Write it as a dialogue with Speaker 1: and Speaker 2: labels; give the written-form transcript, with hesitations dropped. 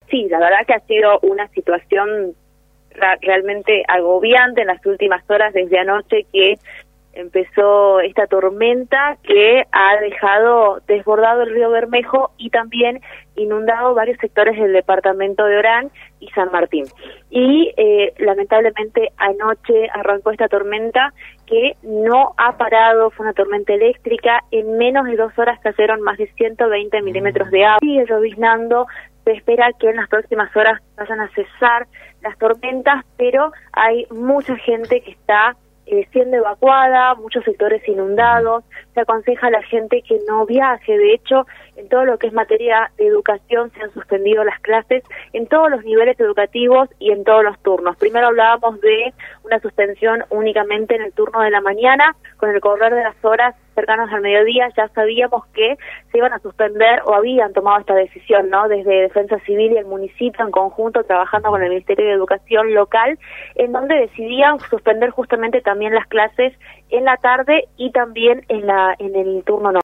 Speaker 1: Sí, la verdad que ha sido una situación realmente agobiante en las últimas horas desde anoche que empezó esta tormenta que ha dejado desbordado el río Bermejo y también inundado varios sectores del departamento de Orán y San Martín. Y lamentablemente anoche arrancó esta tormenta que no ha parado, fue una tormenta eléctrica, en menos de 2 horas cayeron más de 120 milímetros de agua. Sigue lloviznando, se espera que en las próximas horas vayan a cesar las tormentas, pero hay mucha gente que está siendo evacuada, muchos sectores inundados. Se aconseja a la gente que no viaje. De hecho, en todo lo que es materia de educación se han suspendido las clases en todos los niveles educativos y en todos los turnos. Primero hablábamos de una suspensión únicamente en el turno de la mañana. Con el correr de las horas cercanas al mediodía ya sabíamos que se iban a suspender o habían tomado esta decisión, ¿no? Desde Defensa Civil y el municipio en conjunto, trabajando con el Ministerio de Educación local, en donde decidían suspender justamente también las clases en la tarde y también en el turno nocturno.